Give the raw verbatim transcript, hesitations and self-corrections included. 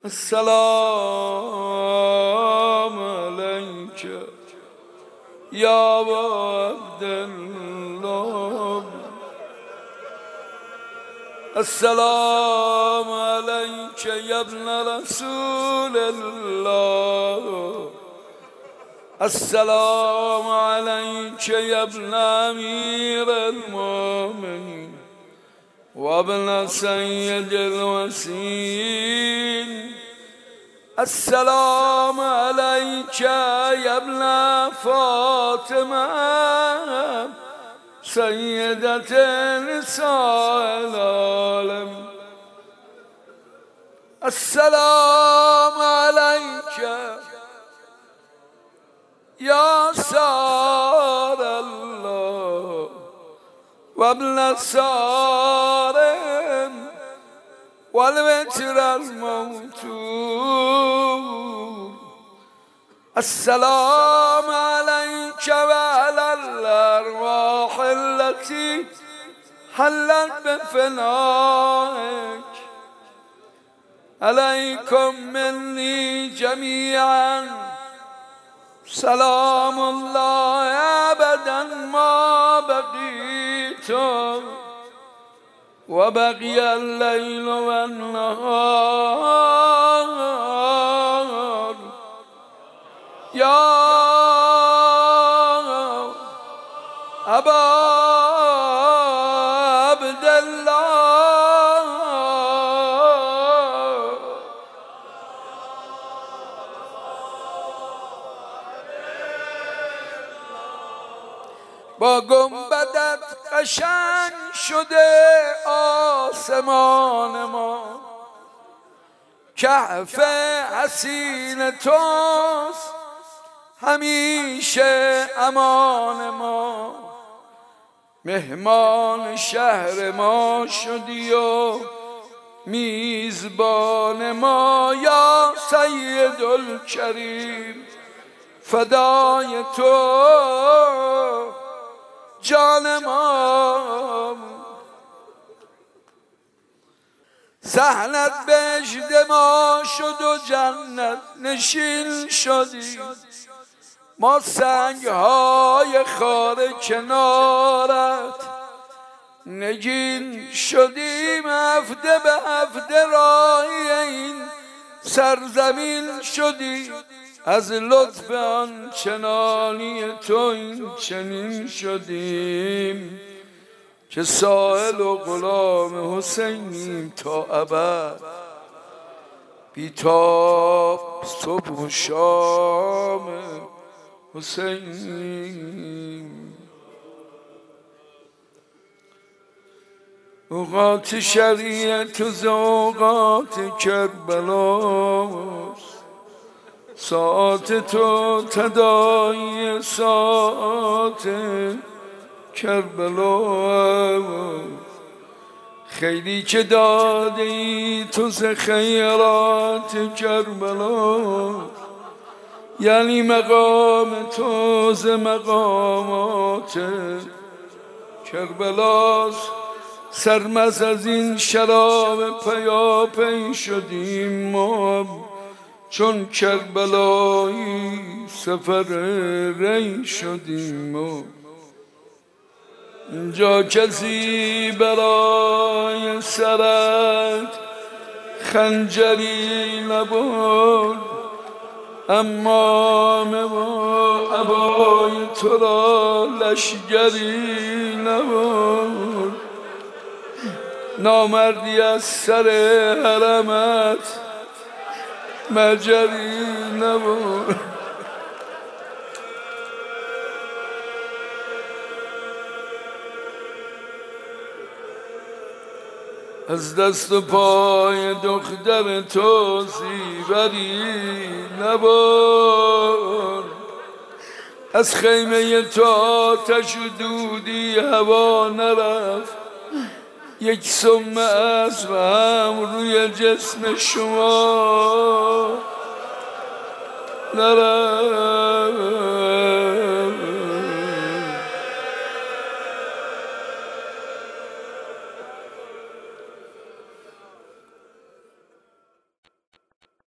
السلام عليك يا عبد الله. السلام عليك يا ابن رسول الله. السلام عليك يا ابن أمير المؤمنين وابن سيد الوسيل. السلام عليك يا ابن فاطمة سيدة نساء العالم. السلام عليك يا سار الله وابن سارم والوتر الموتور. السلام عليك وعلى الأرواح التي حلت بفنائك. عليكم مني جميعا سلام الله أبدا ما بقيت وبقي الليل والنهار. يا أبا عبد الله با گنبدت قشنگ شده آسمان ما. کهف حسین توست همیشه امان ما. مهمان شهر ما شدی و میزبان ما. یا سید الکریم فدای تو جان ما. سهلت بهشت ما شد و جنت نشین شدی. ما سنگ های خار کنارت نگین شدیم. هفته به هفته راهی این سرزمین شدی. از لطف آن چنانی تو این چنین شدیم که سائل و غلام حسینیم تا ابد. بیتاب صبح و شام حسینیم. اوقات شریعت و اوقات کربلاست. ساعت تو تداعی ساعت کربلا. خیلی که داده ای تو ز خیرات کربلا. یعنی مقام تو ز مقامات کربلاست. سرمست از این شراب پیاپی شدیم ما چون کربلایی سفر ری شدیم ما. اینجا کسی برای سرت خنجری نبرد. امام و عبای تو را لشگری نبرد. نامردی از سر حرمت مجری نبرد. از دست و پای دختر تو زیوری نبرد. از خیمه تو آتش و دودی هوا نرفت. یک سم اسب هم روی جسم شما نرفت.